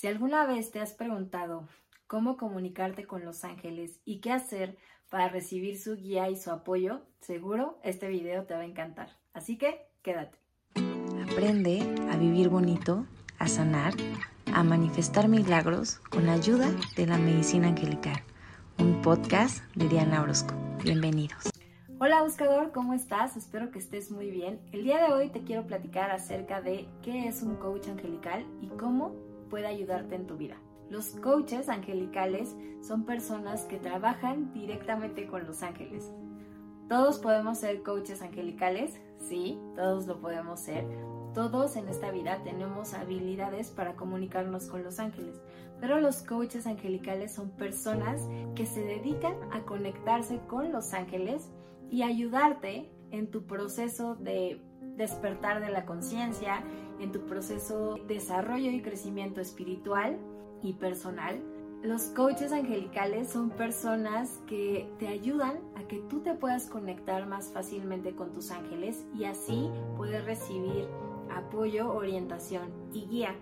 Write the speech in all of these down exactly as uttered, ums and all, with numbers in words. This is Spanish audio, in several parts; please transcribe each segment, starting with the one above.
Si alguna vez te has preguntado cómo comunicarte con los ángeles y qué hacer para recibir su guía y su apoyo, seguro este video te va a encantar. Así que quédate. Aprende a vivir bonito, a sanar, a manifestar milagros con la ayuda de la medicina angelical. Un podcast de Diana Orozco. Bienvenidos. Hola buscador, ¿cómo estás? Espero que estés muy bien. El día de hoy te quiero platicar acerca de qué es un coach angelical y cómo puede ayudarte en tu vida. Los coaches angelicales son personas que trabajan directamente con los ángeles. ¿Todos podemos ser coaches angelicales? Sí, todos lo podemos ser. Todos en esta vida tenemos habilidades para comunicarnos con los ángeles, pero los coaches angelicales son personas que se dedican a conectarse con los ángeles y ayudarte en tu proceso de despertar de la conciencia, en tu proceso de desarrollo y crecimiento espiritual y personal. Los coaches angelicales son personas que te ayudan a que tú te puedas conectar más fácilmente con tus ángeles y así poder recibir apoyo, orientación y guía.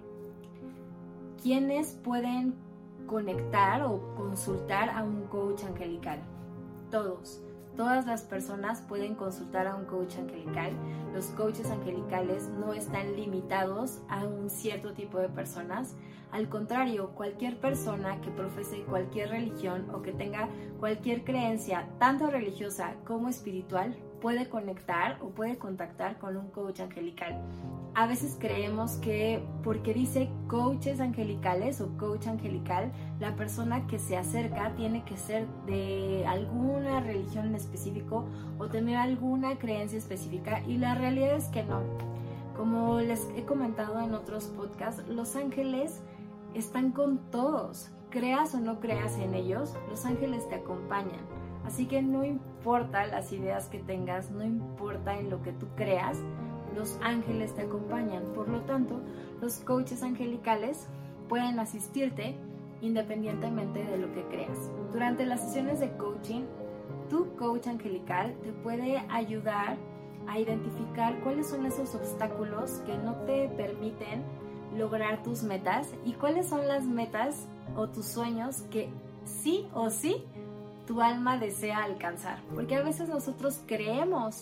¿Quiénes pueden conectar o consultar a un coach angelical? Todos. Todas las personas pueden consultar a un coach angelical. Los coaches angelicales no están limitados a un cierto tipo de personas. Al contrario, cualquier persona que profese cualquier religión o que tenga cualquier creencia, tanto religiosa como espiritual, puede conectar o puede contactar con un coach angelical. A veces creemos que porque dice coaches angelicales o coach angelical, la persona que se acerca tiene que ser de alguna religión en específico o tener alguna creencia específica, y la realidad es que no. Como les he comentado en otros podcasts, los ángeles están con todos. Creas o no creas en ellos, los ángeles te acompañan. Así que no importa las ideas que tengas, no importa en lo que tú creas, los ángeles te acompañan. Por lo tanto, los coaches angelicales pueden asistirte independientemente de lo que creas. Durante las sesiones de coaching, tu coach angelical te puede ayudar a identificar cuáles son esos obstáculos que no te permiten lograr tus metas y cuáles son las metas o tus sueños que sí o sí tu alma desea alcanzar. Porque a veces nosotros creemos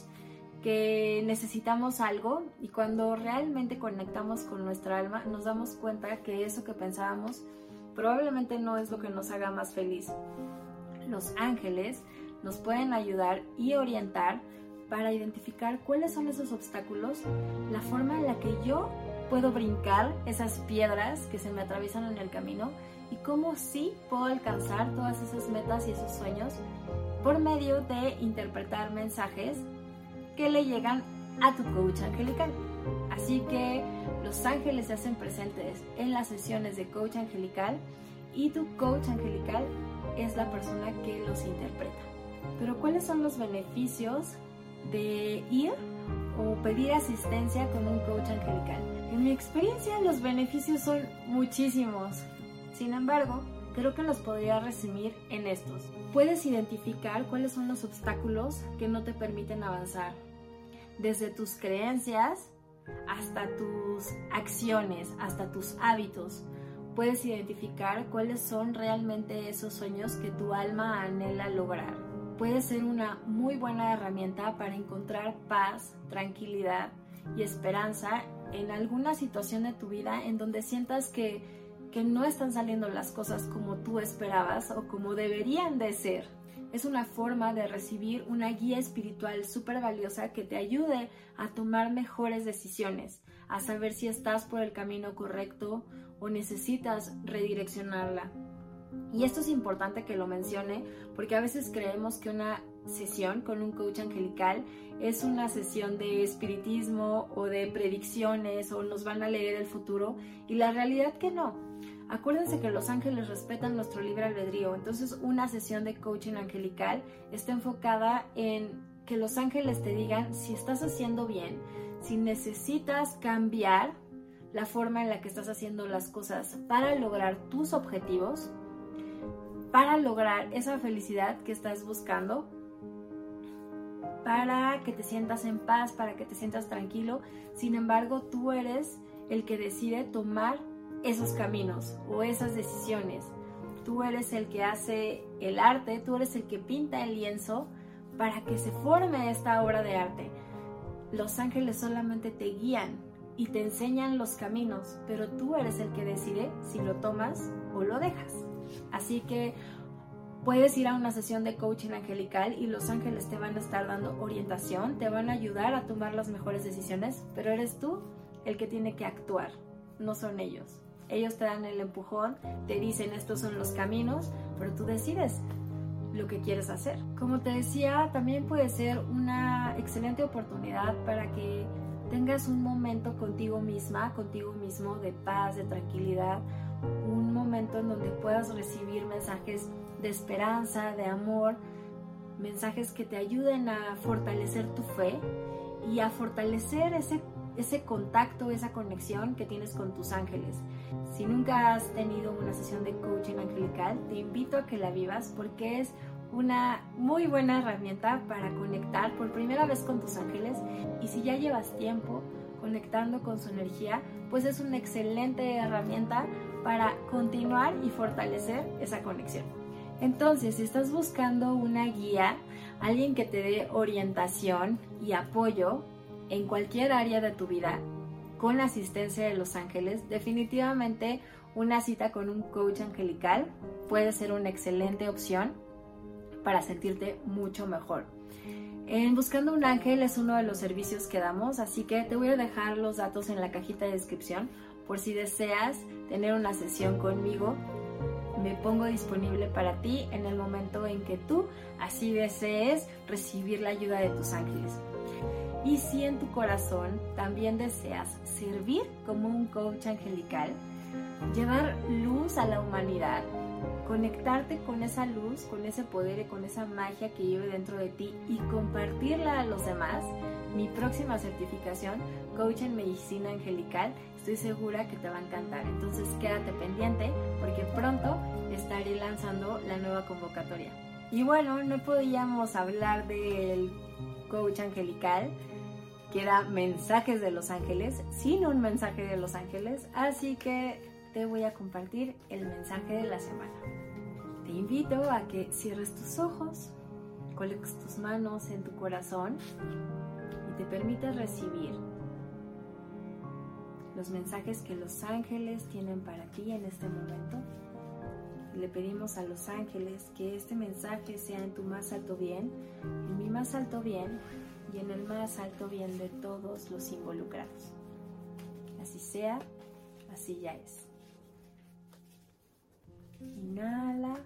que necesitamos algo y cuando realmente conectamos con nuestra alma nos damos cuenta que eso que pensábamos probablemente no es lo que nos haga más feliz. Los ángeles nos pueden ayudar y orientar para identificar cuáles son esos obstáculos, la forma en la que yo puedo brincar esas piedras que se me atraviesan en el camino y cómo sí puedo alcanzar todas esas metas y esos sueños por medio de interpretar mensajes que le llegan a tu coach angelical. Así que los ángeles se hacen presentes en las sesiones de coach angelical y tu coach angelical es la persona que los interpreta. Pero ¿cuáles son los beneficios de ir o pedir asistencia con un coach angelical? En mi experiencia los beneficios son muchísimos. Sin embargo, creo que los podría resumir en estos. Puedes identificar cuáles son los obstáculos que no te permiten avanzar. Desde tus creencias hasta tus acciones, hasta tus hábitos. Puedes identificar cuáles son realmente esos sueños que tu alma anhela lograr. Puede ser una muy buena herramienta para encontrar paz, tranquilidad y esperanza en alguna situación de tu vida en donde sientas que, que no están saliendo las cosas como tú esperabas o como deberían de ser. Es una forma de recibir una guía espiritual súper valiosa que te ayude a tomar mejores decisiones, a saber si estás por el camino correcto o necesitas redireccionarla. Y esto es importante que lo mencione porque a veces creemos que una sesión con un coach angelical es una sesión de espiritismo o de predicciones o nos van a leer el futuro, y la realidad que no. Acuérdense que los ángeles respetan nuestro libre albedrío, entonces una sesión de coaching angelical está enfocada en que los ángeles te digan si estás haciendo bien, si necesitas cambiar la forma en la que estás haciendo las cosas para lograr tus objetivos, para lograr esa felicidad que estás buscando, para que te sientas en paz, para que te sientas tranquilo. Sin embargo, tú eres el que decide tomar esos caminos o esas decisiones. Tú eres el que hace el arte, tú eres el que pinta el lienzo para que se forme esta obra de arte. Los ángeles solamente te guían y te enseñan los caminos, pero tú eres el que decide si lo tomas o lo dejas. Así que puedes ir a una sesión de coaching angelical y los ángeles te van a estar dando orientación, te van a ayudar a tomar las mejores decisiones, pero eres tú el que tiene que actuar, no son ellos. Ellos te dan el empujón, te dicen estos son los caminos, pero tú decides lo que quieres hacer. Como te decía, también puede ser una excelente oportunidad para que tengas un momento contigo misma, contigo mismo de paz, de tranquilidad, un momento en donde puedas recibir mensajes de esperanza, de amor, mensajes que te ayuden a fortalecer tu fe y a fortalecer ese, ese contacto, esa conexión que tienes con tus ángeles. Si nunca has tenido una sesión de coaching angelical, te invito a que la vivas porque es una muy buena herramienta para conectar por primera vez con tus ángeles, y si ya llevas tiempo conectando con su energía, pues es una excelente herramienta para continuar y fortalecer esa conexión. Entonces, si estás buscando una guía, alguien que te dé orientación y apoyo en cualquier área de tu vida con la asistencia de los ángeles, definitivamente una cita con un coach angelical puede ser una excelente opción para sentirte mucho mejor. En Buscando un Ángel es uno de los servicios que damos, así que te voy a dejar los datos en la cajita de descripción por si deseas tener una sesión conmigo. Me pongo disponible para ti en el momento en que tú así desees recibir la ayuda de tus ángeles. Y si en tu corazón también deseas servir como un coach angelical, llevar luz a la humanidad, conectarte con esa luz, con ese poder y con esa magia que vive dentro de ti y compartirla a los demás, mi próxima certificación, Coach en Medicina Angelical, estoy segura que te va a encantar. Entonces quédate pendiente porque pronto estaré lanzando la nueva convocatoria. Y bueno, no podíamos hablar del Coach Angelical, que da mensajes de los ángeles, sin un mensaje de los ángeles, así que te voy a compartir el mensaje de la semana. Te invito a que cierres tus ojos, coloques tus manos en tu corazón y te permitas recibir los mensajes que los ángeles tienen para ti en este momento. Le pedimos a los ángeles que este mensaje sea en tu más alto bien, en mi más alto bien y en el más alto bien de todos los involucrados. Así sea, así ya es. Inhala,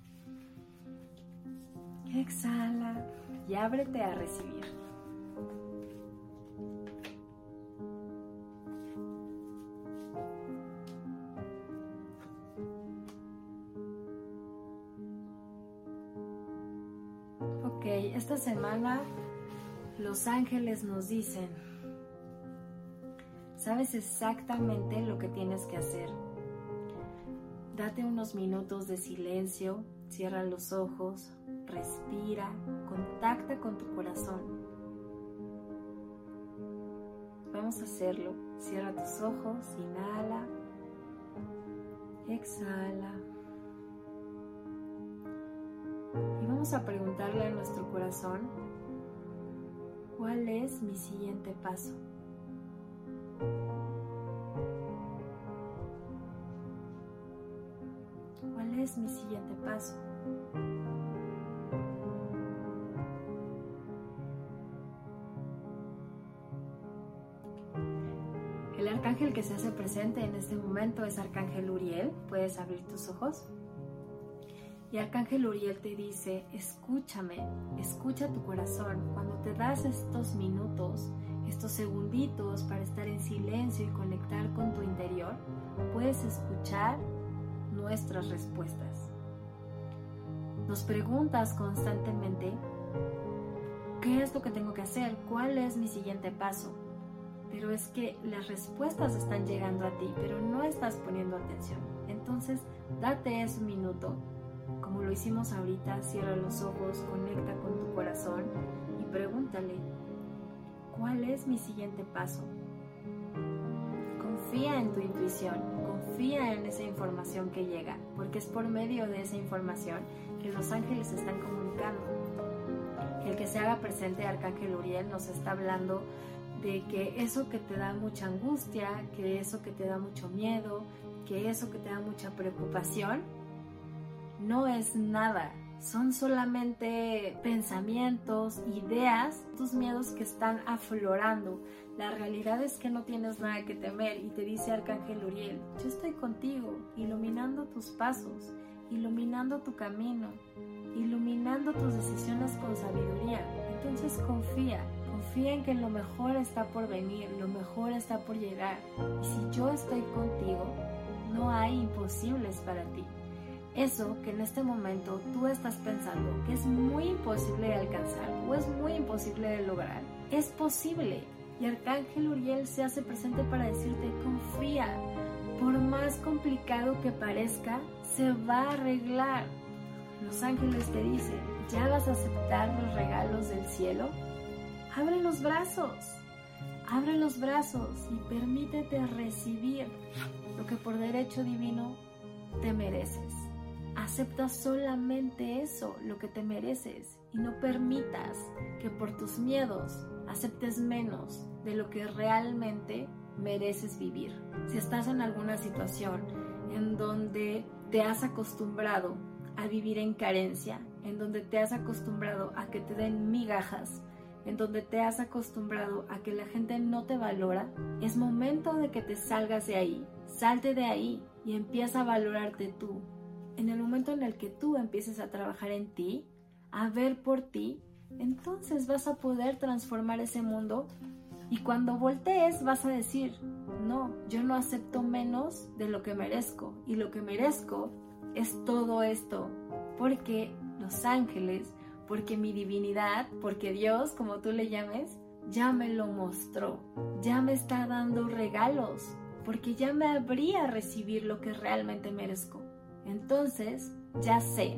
exhala y ábrete a recibir. Ok, esta semana los ángeles nos dicen, sabes exactamente lo que tienes que hacer. Date unos minutos de silencio, cierra los ojos, respira, contacta con tu corazón. Vamos a hacerlo. Cierra tus ojos, inhala, exhala. Y vamos a preguntarle a nuestro corazón, ¿cuál es mi siguiente paso? ¿Cuál es mi siguiente paso? El arcángel que se hace presente en este momento es Arcángel Uriel. Puedes abrir tus ojos. Y Arcángel Uriel te dice, escúchame, escucha tu corazón. Cuando te das estos minutos, estos segunditos para estar en silencio y conectar con tu interior, puedes escuchar nuestras respuestas. Nos preguntas constantemente, ¿qué es lo que tengo que hacer? ¿Cuál es mi siguiente paso? Pero es que las respuestas están llegando a ti, pero no estás poniendo atención. Entonces, date ese minuto. Como lo hicimos ahorita, cierra los ojos, conecta con tu corazón y pregúntale, ¿cuál es mi siguiente paso? Confía en tu intuición, confía confía en esa información que llega, porque es por medio de esa información que los ángeles se están comunicando. El que se haga presente Arcángel Uriel nos está hablando de que eso que te da mucha angustia, que eso que te da mucho miedo, que eso que te da mucha preocupación, no es nada. Son solamente pensamientos, ideas, tus miedos que están aflorando. La realidad es que no tienes nada que temer y te dice Arcángel Uriel, yo estoy contigo, iluminando tus pasos, iluminando tu camino, iluminando tus decisiones con sabiduría. Entonces confía, confía en que lo mejor está por venir, lo mejor está por llegar. Y si yo estoy contigo, no hay imposibles para ti. Eso que en este momento tú estás pensando que es muy imposible de alcanzar o es muy imposible de lograr, es posible. Y Arcángel Uriel se hace presente para decirte, confía. Por más complicado que parezca, se va a arreglar. Los ángeles te dicen, ¿ya vas a aceptar los regalos del cielo? Abre los brazos, abre los brazos y permítete recibir lo que por derecho divino te mereces. Acepta solamente eso, lo que te mereces, y no permitas que por tus miedos aceptes menos de lo que realmente mereces vivir. Si estás en alguna situación en donde te has acostumbrado a vivir en carencia, en donde te has acostumbrado a que te den migajas, en donde te has acostumbrado a que la gente no te valora, es momento de que te salgas de ahí, salte de ahí y empieza a valorarte tú. En el momento en el que tú empieces a trabajar en ti, a ver por ti, entonces vas a poder transformar ese mundo y cuando voltees vas a decir, no, yo no acepto menos de lo que merezco y lo que merezco es todo esto, porque los ángeles, porque mi divinidad, porque Dios, como tú le llames, ya me lo mostró, ya me está dando regalos, porque ya me abrí a recibir lo que realmente merezco. Entonces, ya sé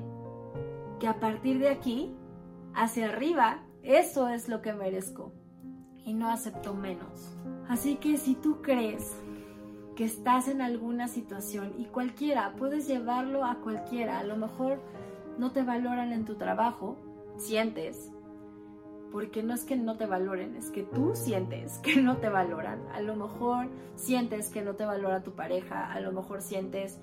que a partir de aquí, hacia arriba, eso es lo que merezco y no acepto menos. Así que si tú crees que estás en alguna situación y cualquiera, puedes llevarlo a cualquiera, a lo mejor no te valoran en tu trabajo, sientes, porque no es que no te valoren, es que tú sientes que no te valoran. A lo mejor sientes que no te valora tu pareja, a lo mejor sientes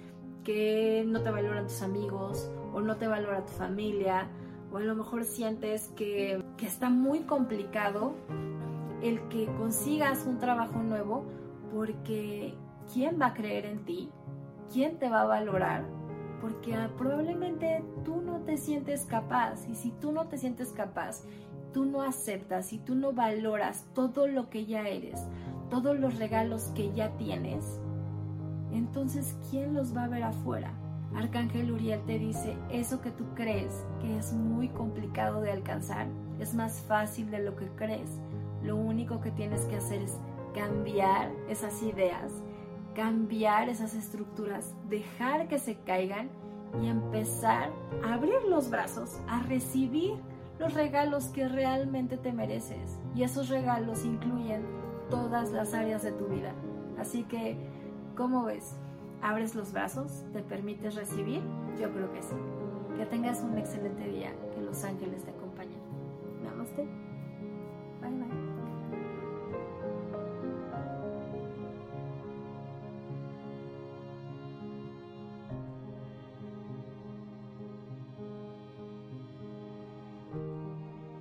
que no te valoran tus amigos o no te valora tu familia, o a lo mejor sientes que, que está muy complicado el que consigas un trabajo nuevo porque ¿quién va a creer en ti? ¿Quién te va a valorar? Porque probablemente tú no te sientes capaz, y si tú no te sientes capaz, tú no aceptas y tú no valoras todo lo que ya eres, todos los regalos que ya tienes, entonces ¿quién los va a ver afuera? Arcángel Uriel te dice, eso que tú crees que es muy complicado de alcanzar, es más fácil de lo que crees. Lo único que tienes que hacer es cambiar esas ideas, cambiar esas estructuras, dejar que se caigan y empezar a abrir los brazos, a recibir los regalos que realmente te mereces. Y esos regalos incluyen todas las áreas de tu vida. Así que, ¿cómo ves? ¿Abres los brazos? ¿Te permites recibir? Yo creo que sí. Que tengas un excelente día. Que los ángeles te acompañen. Namaste.